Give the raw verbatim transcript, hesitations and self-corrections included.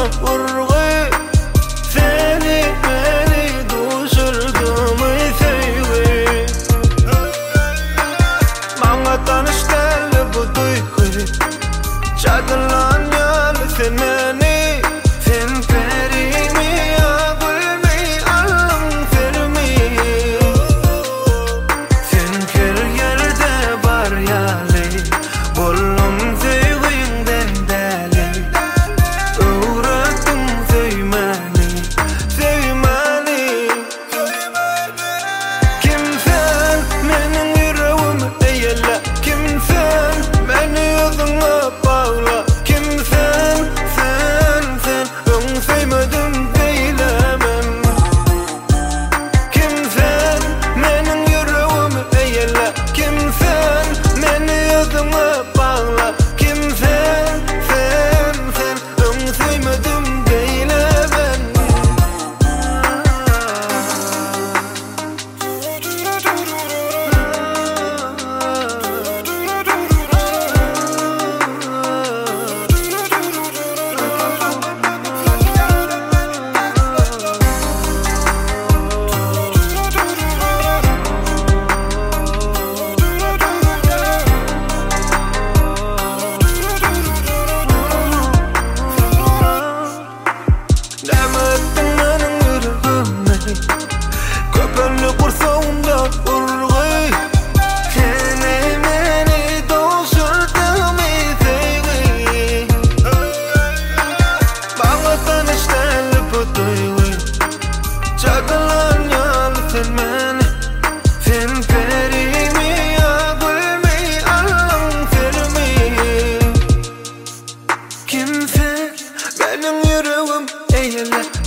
urg'u seni beni düşürdüm sevgi bana tanıştı bu duygu çadılan yol seneni sen perimi agulmi alım fermi sen her yerde var yali bollum sevginden deli uğradım sevmeni sevmeni kimsen benim yüreğimi eyle kimsen beni yüzüne bağla kimsen sen sen ön sevmedim değilemem kimsen benim yüreğimi eyle kimsen beni yüzüne bağla kimsen sen sen ön sevmedim değilemem Demettin benim yüreğimi köpelli kursağımda urg'u seni beni doldurdum sevgi bana tanıştı bu duygu çadılan yol sen beni sen perimi agulmi alım fermi kimse benim yüreğim eyle